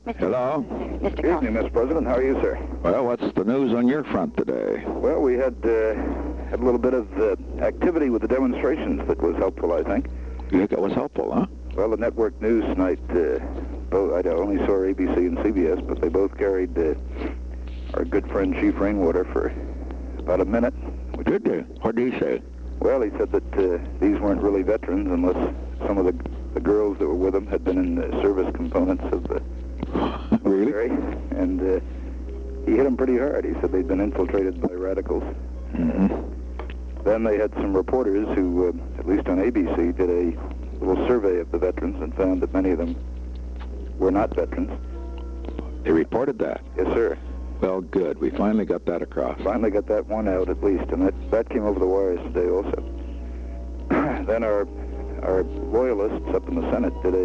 Hello? Good evening, Mr. President. How are you, sir? Well, what's the news on your front today? Well, we had a little bit of activity with the demonstrations that was helpful, I think. You think it was helpful, huh? Well, the network news tonight, both I only saw ABC and CBS, but they both carried our good friend Chief Rainwater for about a minute. Did they? What did he say? Well, he said that these weren't really veterans unless some of the girls that were with him had been in the service components of the military. Really? And he hit them pretty hard. He said they'd been infiltrated by radicals. Mm-hmm. Then they had some reporters who, at least on ABC, did a little survey of the veterans and found that many of them were not veterans. They reported that? Yes, sir. Well, good. We finally got that across. Finally got that one out, at least, and that came over the wires today also. Then our loyalists up in the Senate did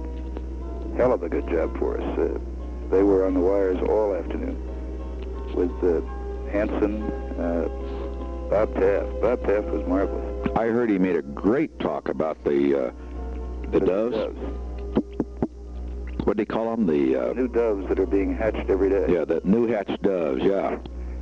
a hell of a good job for us. They were on the wires all afternoon with Hanson, Bob Taft. Bob Taft was marvelous. I heard he made a great talk about the doves. What do they call them? The new doves that are being hatched every day. Yeah, the new hatched doves, yeah.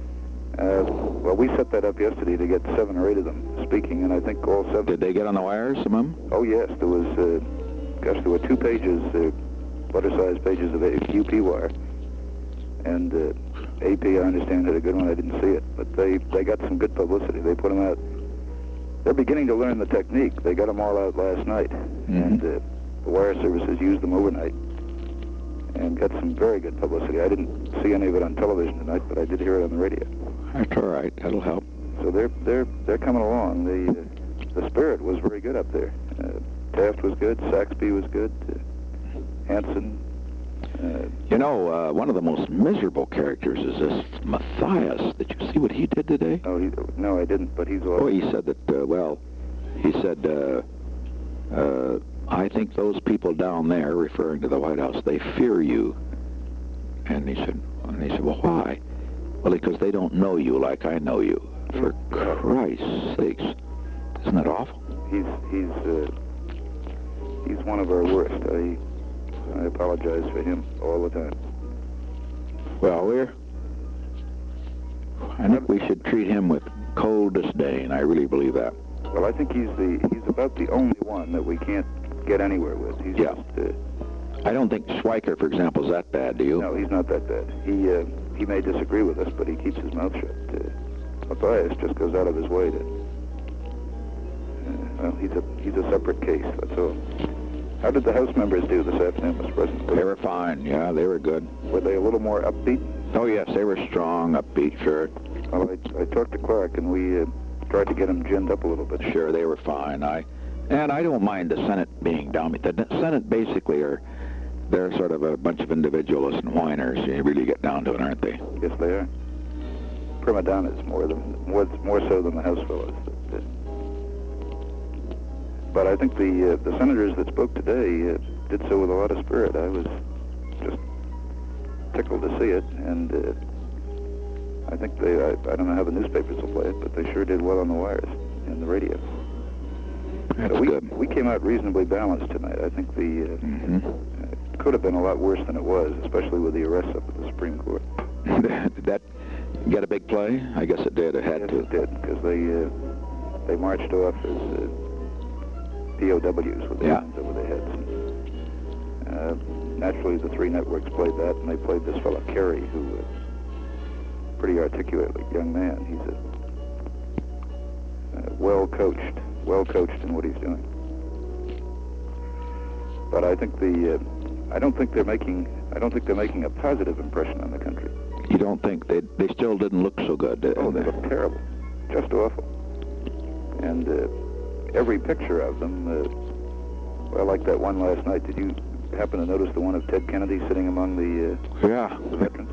Well, we set that up yesterday to get 7 or 8 of them speaking, and I think all 7... Did they get on the wires, some of them? Oh, yes. There was, there were 2 pages, letter-sized pages of UP wire. And AP, I understand, had a good one. I didn't see it. But they got some good publicity. They put them out. They're beginning to learn the technique. They got them all out last night. Mm-hmm. And the wire services used them overnight and got some very good publicity. I didn't see any of it on television tonight, but I did hear it on the radio. That's all right. That'll help. So they're coming along. The spirit was very good up there. Taft was good. Saxby was good. Hanson. You know, one of the most miserable characters is this Matthias. Did you see what he did today? Oh, no, I didn't, but he's all... Oh, he said that, he said, I think those people down there, referring to the White House, they fear you. And he said, well, why? Well, because they don't know you like I know you. For Christ's sakes. Isn't that awful? He's one of our worst. I apologize for him all the time. Well, I think we should treat him with cold disdain. I really believe that. Well, I think he's about the only one that we can't get anywhere with. He's yeah. Just, I don't think Schweiker, for example, is that bad, do you? No, he's not that bad. He may disagree with us, but he keeps his mouth shut. Matthias just goes out of his way to... well, he's a separate case, that's all. How did the House members do this afternoon, Mr. President? They were fine, yeah, they were good. Were they a little more upbeat? Oh, yes, they were strong, upbeat, sure. Well, I talked to Clark, and we tried to get him ginned up a little bit. Sure, they were fine. And I don't mind the Senate being down. The Senate basically they're sort of a bunch of individualists and whiners. You really get down to it, aren't they? Yes, they are. Prima donnas more so than the House fellows. But I think the senators that spoke today did so with a lot of spirit. I was just tickled to see it, and I think I don't know how the newspapers will play it, but they sure did well on the wires and the radio. That's so good. We came out reasonably balanced tonight. I think it could have been a lot worse than it was, especially with the arrests up at the Supreme Court. Did that get a big play? I guess it did. It had to. Yes, it did, because they marched off as POWs with their hands over their heads. Naturally, the 3 networks played that, and they played this fellow Kerry, who pretty articulate young man. He's well coached in what he's doing. But I think I don't think they're making a positive impression on the country. You don't think they still didn't look so good? Oh, they look terrible, just awful. And every picture of them, well, like that one last night. Did you happen to notice the one of Ted Kennedy sitting among the veterans?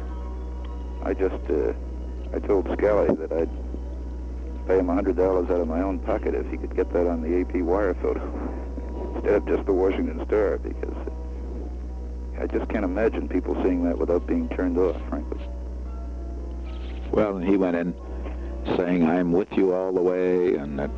I told Scally that I'd pay him $100 out of my own pocket if he could get that on the AP wire photo instead of just the Washington Star, because I just can't imagine people seeing that without being turned off, frankly. Well, he went in saying, "I'm with you all the way," and that,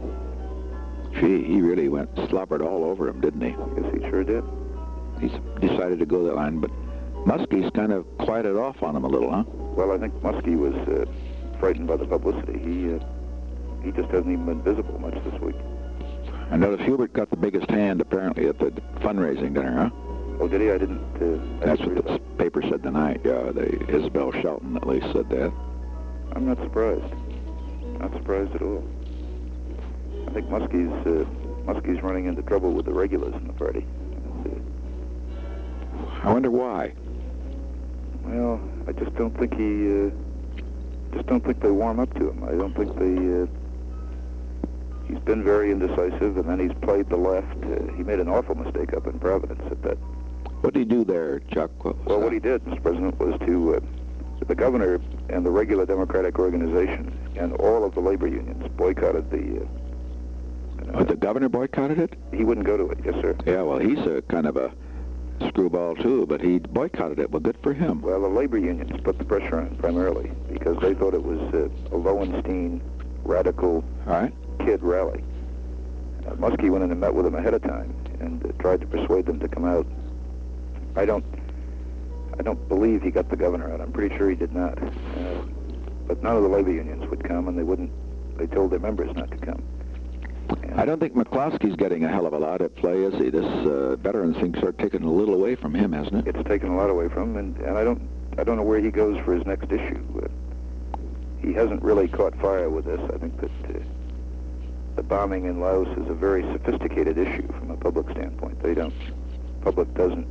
he really slobbered all over him, didn't he? Yes, he sure did. He decided to go that line, but Muskie's kind of quieted off on him a little, huh? Well, I think Muskie was frightened by the publicity. He just hasn't even been visible much this week. I noticed Hubert got the biggest hand, apparently, at the fundraising dinner, huh? Oh, did he? I didn't That's what read the that. paper said tonight, yeah. Isabel Shelton, at least, said that. I'm not surprised. Not surprised at all. I think Muskie's running into trouble with the regulars in the party. I wonder why. Well, I just don't think they warm up to him. I don't think he's been very indecisive, and then he's played the left. He made an awful mistake up in Providence at that. What did he do there, Chuck? What he did, Mr. President, was to the governor and the regular Democratic organization and all of the labor unions boycotted the... the governor boycotted it? He wouldn't go to it, yes, sir. Yeah, well, he's a kind of a screwball, too, but he boycotted it. Well, good for him. Well, the labor unions put the pressure on primarily because they thought it was a Lowenstein radical kid rally. Muskie went in and met with them ahead of time and tried to persuade them to come out. I don't believe he got the governor out. I'm pretty sure he did not. But none of the labor unions would come, and they told their members not to come. And I don't think McCloskey's getting a hell of a lot at play, is he? This veterans thing sort of taken a little away from him, hasn't it? It's taken a lot away from him, and I don't know where he goes for his next issue. He hasn't really caught fire with this. I think that the bombing in Laos is a very sophisticated issue from a public standpoint. Public doesn't.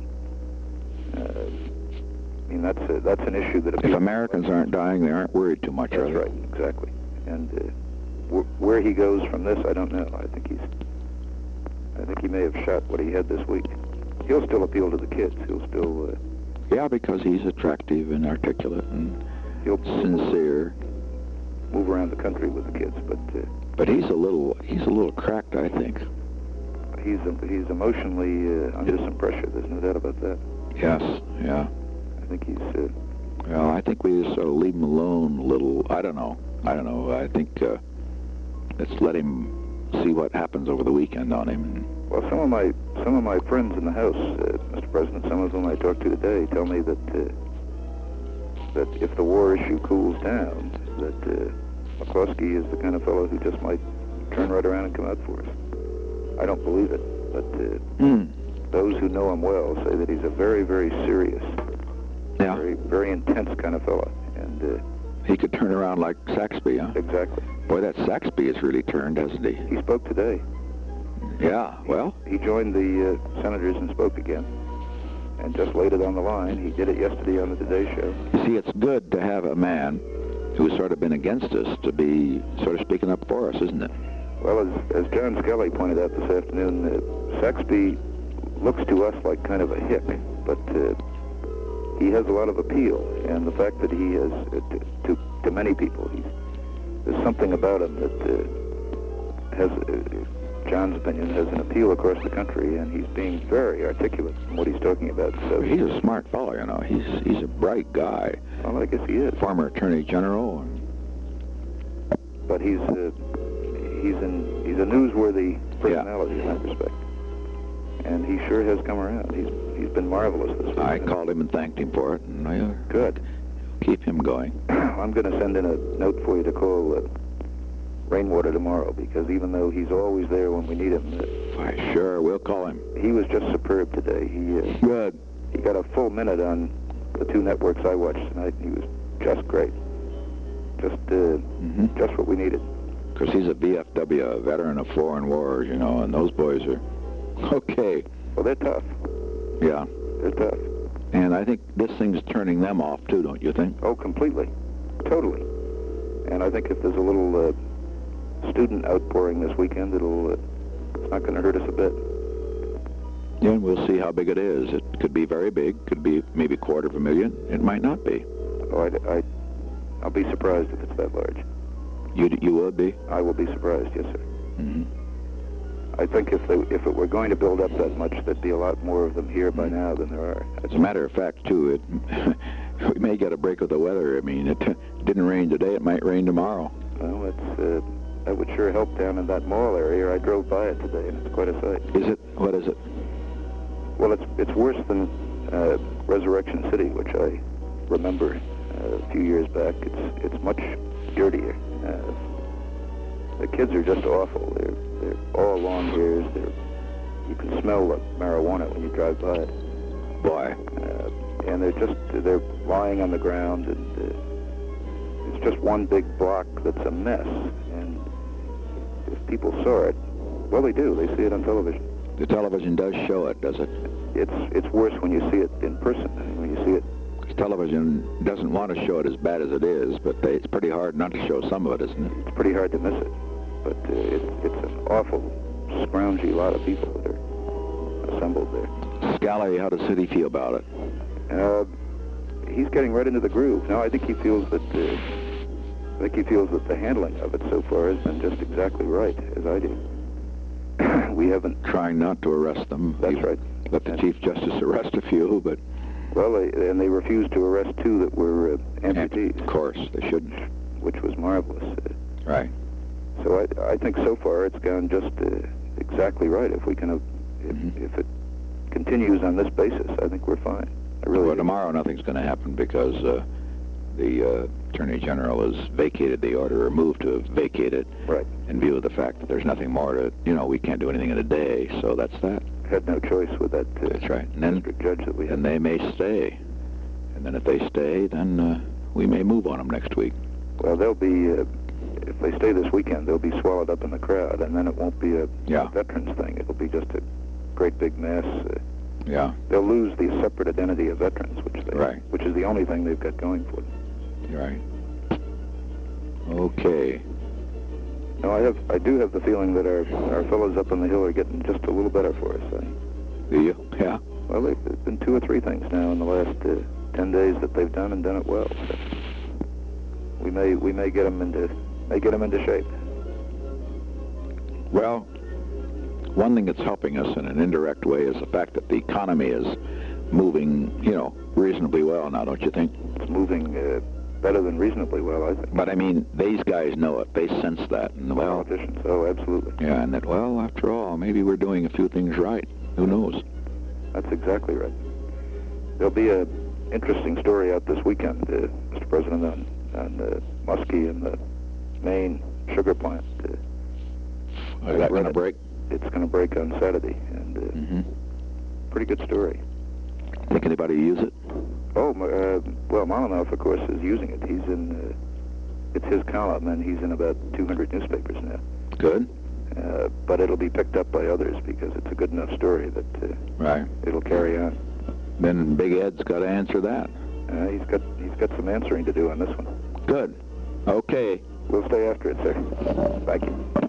I mean, that's an issue that if Americans aren't dying, they aren't worried too much, are they? That's right, exactly. And where he goes from this, I don't know. I think he may have shot what he had this week. He'll still appeal to the kids. He'll still. Yeah, because he's attractive and articulate and sincere. Move around the country with the kids, but he's a little cracked, I think. He's emotionally under some pressure. There's no doubt about that. Yes, yeah. I think he's. Well, I think we just sort of leave him alone a little. I don't know. I think let's let him see what happens over the weekend on him. Well, some of my friends in the House, Mr. President, some of them I talked to today, tell me that if the war issue cools down, that McCloskey is the kind of fellow who just might turn right around and come out for us. I don't believe it, but those who know him well say that he's a very, very serious, very, very intense kind of fellow, and he could turn around like Saxby, huh? Exactly. Boy, that Saxby has really turned, hasn't he? He spoke today. Yeah, well? He joined the senators and spoke again, and just laid it on the line. He did it yesterday on the Today Show. You see, it's good to have a man who's sort of been against us to be sort of speaking up for us, isn't it? Well, as John Skelly pointed out this afternoon, Saxby looks to us like kind of a hick, but he has a lot of appeal, and the fact that he has, to many people, there's something about him that has, John's opinion, has an appeal across the country, and he's being very articulate in what he's talking about. So he's a smart fellow, you know. He's a bright guy. Well, I guess he is. Former Attorney General. But he's a newsworthy personality in that respect. And he sure has come around. He's been marvelous this week. I called him and thanked him for it. And good. Keep him going. I'm going to send in a note for you to call Rainwater tomorrow, because even though he's always there when we need him... Why, sure, we'll call him. He was just superb today. Good. He got a full minute on the two networks I watched tonight, and he was just great. Just what we needed. Because he's a VFW, a veteran of foreign wars, you know, and those boys are... Okay. Well, they're tough. Yeah. They're tough. And I think this thing's turning them off, too, don't you think? Oh, completely. Totally. And I think if there's a little student outpouring this weekend, it's not going to hurt us a bit. Yeah, and we'll see how big it is. It could be very big. Could be maybe 250,000. It might not be. Oh, I'll be surprised if it's that large. You would be? I will be surprised, yes, sir. Mm-hmm. I think if it were going to build up that much, there'd be a lot more of them here by now than there are. As a matter of fact, too, we may get a break with the weather. I mean, it didn't rain today. It might rain tomorrow. Well, that would sure help down in that mall area. I drove by it today, and it's quite a sight. Is it? What is it? Well, it's worse than Resurrection City, which I remember a few years back. It's much dirtier. The kids are just awful. They're all long hairs. You can smell the marijuana when you drive by it. Boy. And they're lying on the ground, and it's just one big block that's a mess. And if people saw it, well, they do. They see it on television. The television does show it, does it? It's worse when you see it in person. I mean, when you see it. Because television doesn't want to show it as bad as it is, but it's pretty hard not to show some of it, isn't it? It's pretty hard to miss it. But it's an awful, scroungy lot of people that are assembled there. Scally, how does City feel about it? He's getting right into the groove. No, I think he feels that the handling of it so far has been just exactly right, as I do. We haven't... Trying not to arrest them. That's right. Let the Chief Justice arrest a few, but... Well, they refused to arrest two that were amputees. Of course, they shouldn't. Which was marvelous. Right. So I think so far it's gone just exactly right. If we can, if it continues on this basis, I think we're fine. Well, tomorrow nothing's going to happen because the Attorney General has vacated the order, or moved to vacate it, right, in view of the fact that there's nothing more to, we can't do anything in a day, so that's that. Had no choice with that that's right. And then, district judge that we had. And they may stay. And then if they stay, then we may move on them next week. Well, they'll be, if they stay this weekend, they'll be swallowed up in the crowd, and then it won't be a veterans thing. It'll be just a great big mess. They'll lose the separate identity of veterans, which is the only thing they've got going for them. Right. Okay. No, I do have the feeling that our fellows up on the Hill are getting just a little better for us. Do you? Yeah. Well, there's been 2 or 3 things now in the last 10 days that they've done and done it well. So we may get them into shape. Well, one thing that's helping us in an indirect way is the fact that the economy is moving, reasonably well now, don't you think? It's moving better than reasonably well, I think. But I mean, these guys know it. They sense that. And, politicians, oh, absolutely. Yeah, and that, after all, maybe we're doing a few things right. Who knows? That's exactly right. There'll be an interesting story out this weekend, Mr. President, on Muskie and the Maine sugar plant. Is that going to break? It's going to break on Saturday, and pretty good story. Think anybody use it? Oh, well, Molinoff, of course, is using it. He's in, it's his column, and he's in about 200 newspapers now. Good. But it'll be picked up by others because it's a good enough story that it'll carry on. Then Big Ed's got to answer that. He's got some answering to do on this one. Good. Okay. We'll stay after it, sir. Thank you.